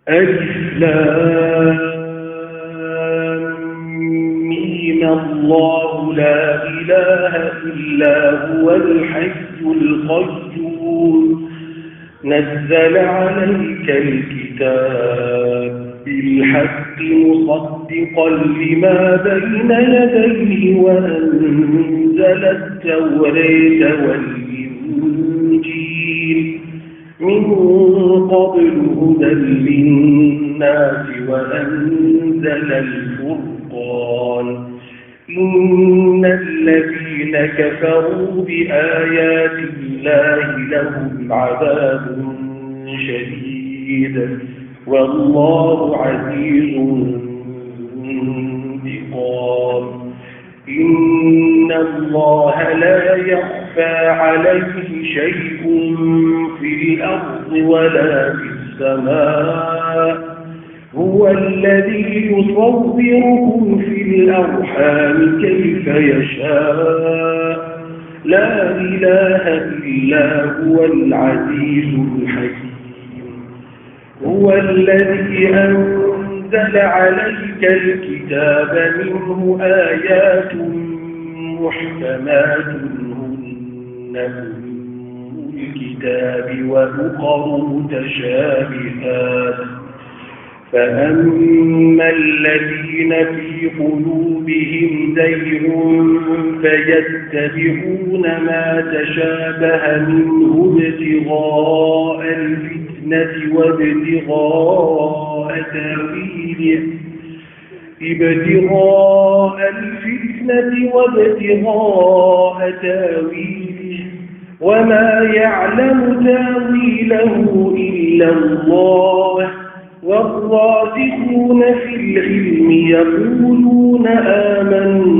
ألف لام ميم الله لا إله إلا هو الحي القيوم نزل عليك الكتاب بالحق مصدقا لما بين يديه وأنزل التوراة والإنجيل من قبل هدى للناس وأنزل الفرقان إن الذين كفروا بآيات الله لهم عذاب شديد والله عزيز انتقام إن الله لا يخفى عليه شيء في الأرض ولا في السماء هو الذي يصوركم في الأرحام كيف يشاء لا إله إلا هو العزيز الحكيم هو الذي أنزل عليك الكتاب منه آيات محكمات هن أم الكتاب وأخر متشابهات فأما الذين في قلوبهم زيغ فيتبعون ما تشابه منه ابتغاء الفتنة وابتغاء تاويله وما يعلم تاويله إلا الله والراسخون في العلم يقولون